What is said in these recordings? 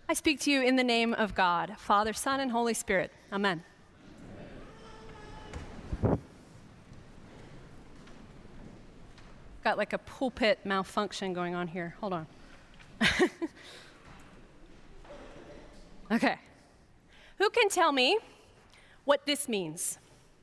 I speak to you in the name of God, Father, Son, and Holy Spirit. Amen. Got like a pulpit malfunction going on here. Hold on. Okay. Who can tell me what this means?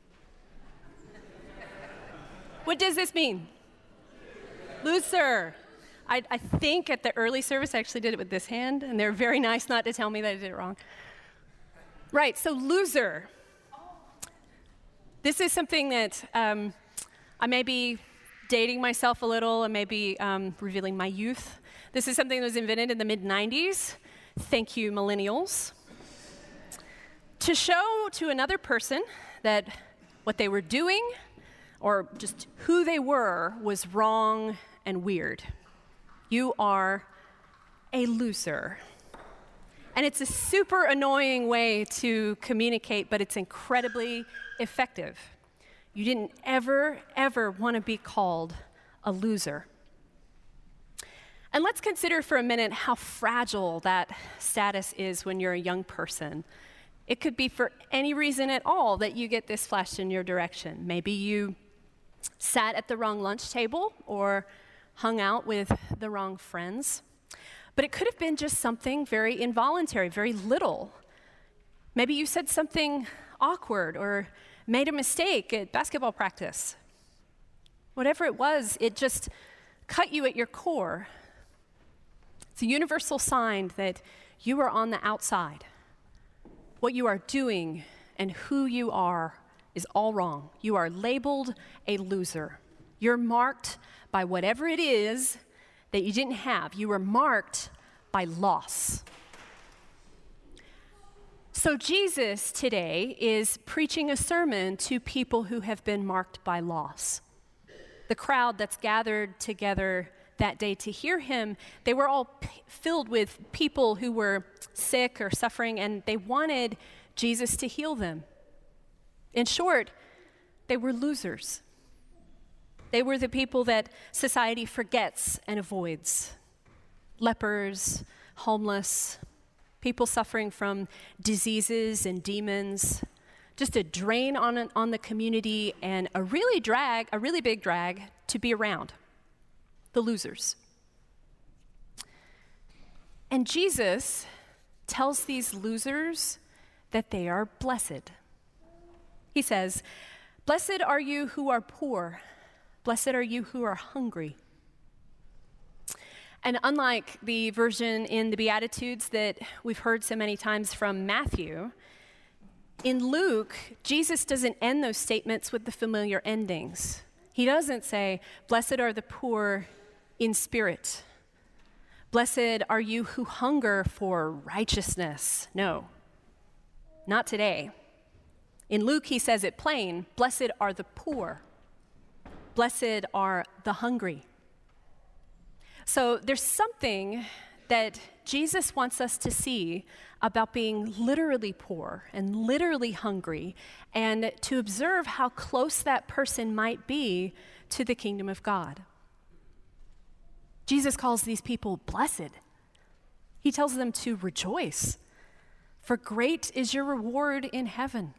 What does this mean? Loser. I think at the early service I actually did it with this hand, and they're very nice not to tell me that I did it wrong. Right, so loser. This is something that I may be dating myself a little and maybe revealing my youth. This is something that was invented in the mid-90s. Thank you, millennials. To show to another person that what they were doing or just who they were was wrong and weird. You are a loser. And it's a super annoying way to communicate, but it's incredibly effective. You didn't ever want to be called a loser. And let's consider for a minute how fragile that status is when you're a young person. It could be for any reason at all that you get this flashed in your direction. Maybe you sat at the wrong lunch table or hung out with the wrong friends. But it could have been just something very involuntary, very little. Maybe you said something awkward or made a mistake at basketball practice. Whatever it was, it just cut you at your core. It's a universal sign that you are on the outside. What you are doing and who you are is all wrong. You are labeled a loser. You're marked by whatever it is that you didn't have. You were marked by loss. So Jesus today is preaching a sermon to people who have been marked by loss. The crowd that's gathered together that day to hear him, they were all filled with people who were sick or suffering, and they wanted Jesus to heal them. In short, they were losers. They were the people that society forgets and avoids. Lepers, homeless, people suffering from diseases and demons, just a drain on the community and a really big drag to be around. The losers. And Jesus tells these losers that they are blessed. He says, "Blessed are you who are poor. Blessed are you who are hungry." And unlike the version in the Beatitudes that we've heard so many times from Matthew, in Luke, Jesus doesn't end those statements with the familiar endings. He doesn't say, "Blessed are the poor in spirit. Blessed are you who hunger for righteousness." No, not today. In Luke, he says it plain, "Blessed are the poor. Blessed are the hungry." So there's something that Jesus wants us to see about being literally poor and literally hungry, and to observe how close that person might be to the kingdom of God. Jesus calls these people blessed. He tells them to rejoice, for great is your reward in heaven.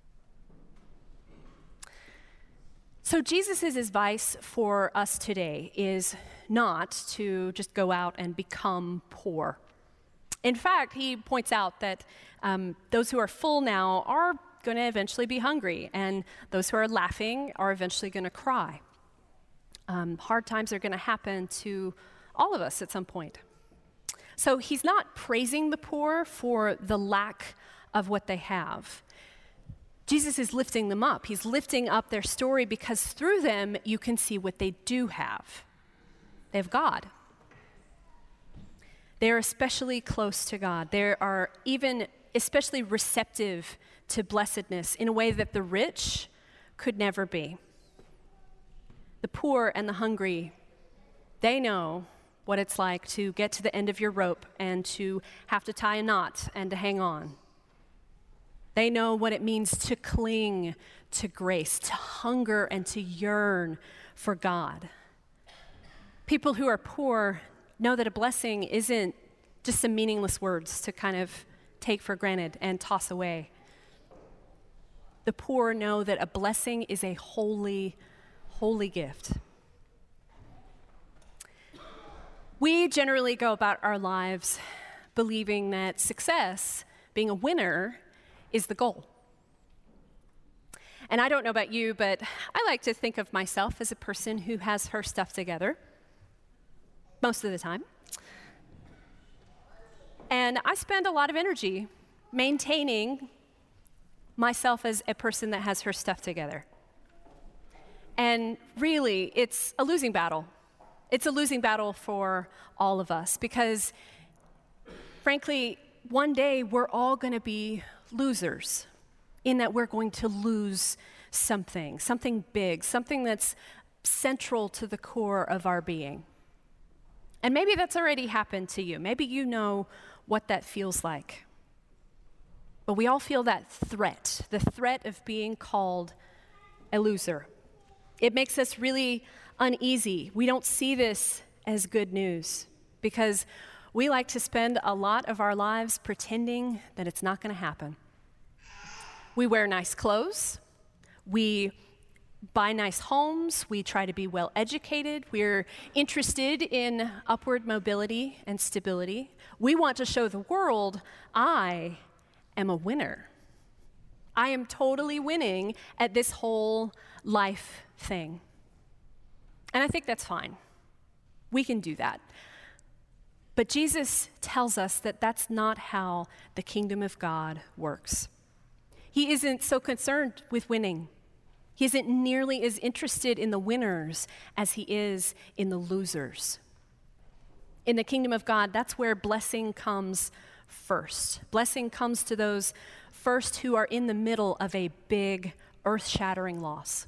So Jesus' advice for us today is not to just go out and become poor. In fact, he points out that those who are full now are going to eventually be hungry, and those who are laughing are eventually going to cry. Hard times are going to happen to all of us at some point. So he's not praising the poor for the lack of what they have. Jesus is lifting them up. He's lifting up their story because through them you can see what they do have. They have God. They are especially close to God. They are even especially receptive to blessedness in a way that the rich could never be. The poor and the hungry, they know what it's like to get to the end of your rope and to have to tie a knot and to hang on. They know what it means to cling to grace, to hunger and to yearn for God. People who are poor know that a blessing isn't just some meaningless words to kind of take for granted and toss away. The poor know that a blessing is a holy, holy gift. We generally go about our lives believing that success, being a winner, is the goal. And I don't know about you, but I like to think of myself as a person who has her stuff together most of the time. And I spend a lot of energy maintaining myself as a person that has her stuff together. And really, it's a losing battle. It's a losing battle for all of us because, frankly, one day we're all going to be losers in that we're going to lose something big, something that's central to the core of our being. And maybe that's already happened to you. Maybe you know what that feels like. But we all feel that threat, the threat of being called a loser. It makes us really uneasy. We don't see this as good news because we like to spend a lot of our lives pretending that it's not going to happen. We wear nice clothes. We buy nice homes. We try to be well educated. We're interested in upward mobility and stability. We want to show the world, I am a winner. I am totally winning at this whole life thing. And I think that's fine. We can do that. But Jesus tells us that that's not how the kingdom of God works. He isn't so concerned with winning. He isn't nearly as interested in the winners as he is in the losers. In the kingdom of God, that's where blessing comes first. Blessing comes to those first who are in the middle of a big, earth-shattering loss.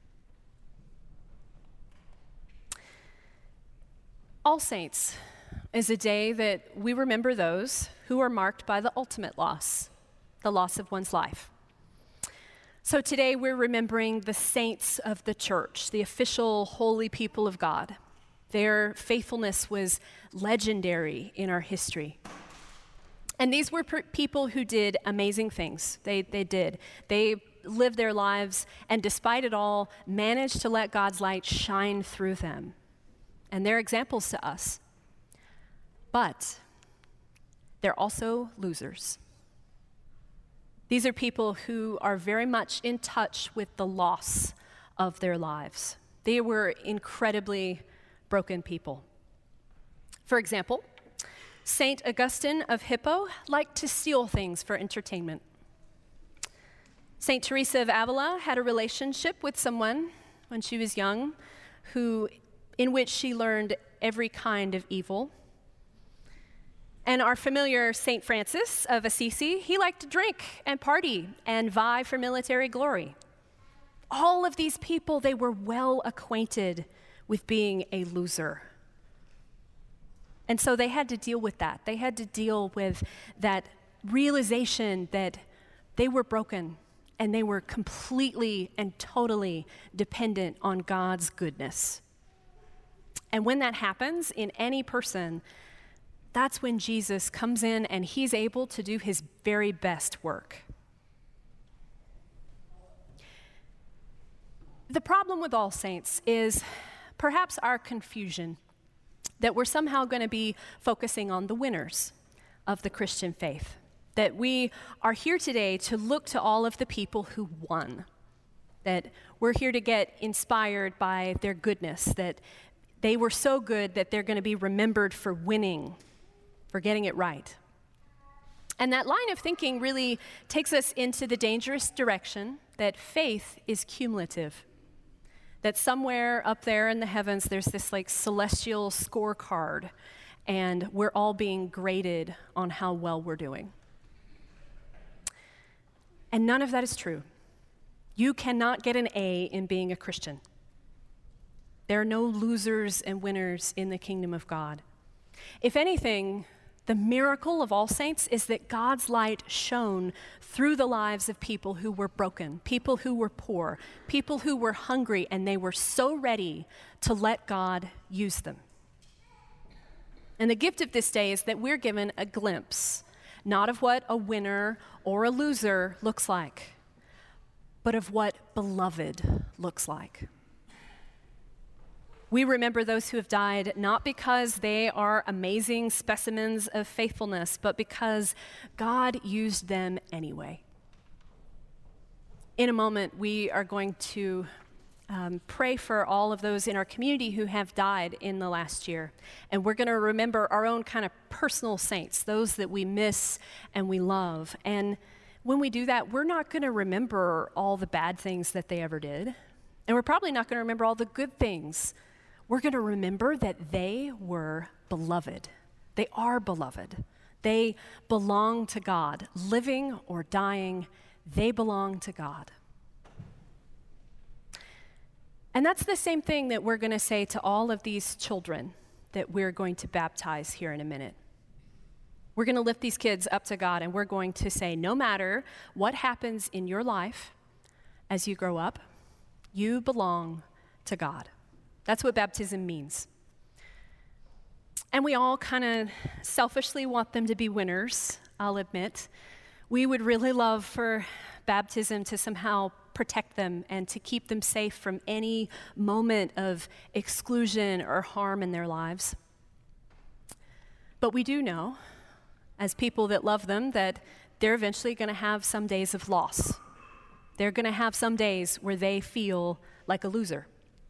All Saints is a day that we remember those who are marked by the ultimate loss, the loss of one's life. So today we're remembering the saints of the church, the official holy people of God. Their faithfulness was legendary in our history. And these were people who did amazing things. They did. They lived their lives and despite it all, managed to let God's light shine through them. And they're examples to us. But they're also losers. These are people who are very much in touch with the loss of their lives. They were incredibly broken people. For example, Saint Augustine of Hippo liked to steal things for entertainment. Saint Teresa of Avila had a relationship with someone when she was young in which she learned every kind of evil. And our familiar St. Francis of Assisi, he liked to drink and party and vie for military glory. All of these people, they were well acquainted with being a loser. And so they had to deal with that. They had to deal with that realization that they were broken and they were completely and totally dependent on God's goodness. And when that happens in any person, that's when Jesus comes in and he's able to do his very best work. The problem with All Saints is perhaps our confusion that we're somehow going to be focusing on the winners of the Christian faith, that we are here today to look to all of the people who won, that we're here to get inspired by their goodness, that they were so good that they're going to be remembered for winning, for getting it right. And that line of thinking really takes us into the dangerous direction that faith is cumulative. That somewhere up there in the heavens, there's this like celestial scorecard, and we're all being graded on how well we're doing. And none of that is true. You cannot get an A in being a Christian. There are no losers and winners in the kingdom of God. If anything, the miracle of All Saints is that God's light shone through the lives of people who were broken, people who were poor, people who were hungry, and they were so ready to let God use them. And the gift of this day is that we're given a glimpse, not of what a winner or a loser looks like, but of what beloved looks like. We remember those who have died not because they are amazing specimens of faithfulness, but because God used them anyway. In a moment, we are going to pray for all of those in our community who have died in the last year. And we're going to remember our own kind of personal saints, those that we miss and we love. And when we do that, we're not going to remember all the bad things that they ever did. And we're probably not going to remember all the good things. We're going to remember that they were beloved. They are beloved. They belong to God. Living or dying, they belong to God. And that's the same thing that we're going to say to all of these children that we're going to baptize here in a minute. We're going to lift these kids up to God, and we're going to say, no matter what happens in your life as you grow up, you belong to God. That's what baptism means. And we all kind of selfishly want them to be winners, I'll admit. We would really love for baptism to somehow protect them and to keep them safe from any moment of exclusion or harm in their lives. But we do know, as people that love them, that they're eventually going to have some days of loss. They're going to have some days where they feel like a loser.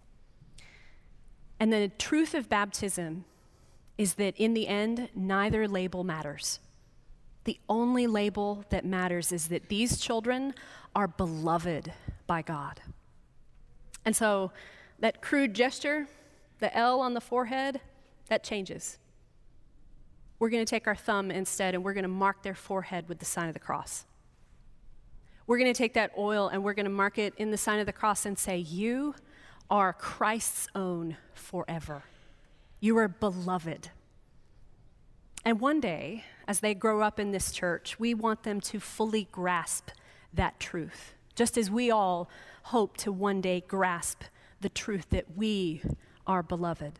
And the truth of baptism is that in the end, neither label matters. The only label that matters is that these children are beloved by God. And so that crude gesture, the L on the forehead, that changes. We're going to take our thumb instead, and we're going to mark their forehead with the sign of the cross. We're going to take that oil, and we're going to mark it in the sign of the cross and say, you are Christ's own forever. You are beloved. And one day, as they grow up in this church, we want them to fully grasp that truth, just as we all hope to one day grasp the truth that we are beloved.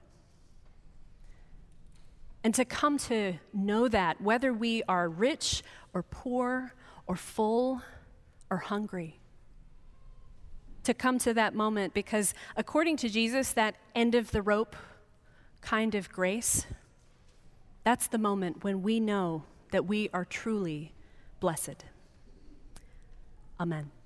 And to come to know that, whether we are rich or poor or full or hungry, to come to that moment, because according to Jesus, that end of the rope kind of grace, that's the moment when we know that we are truly blessed. Amen.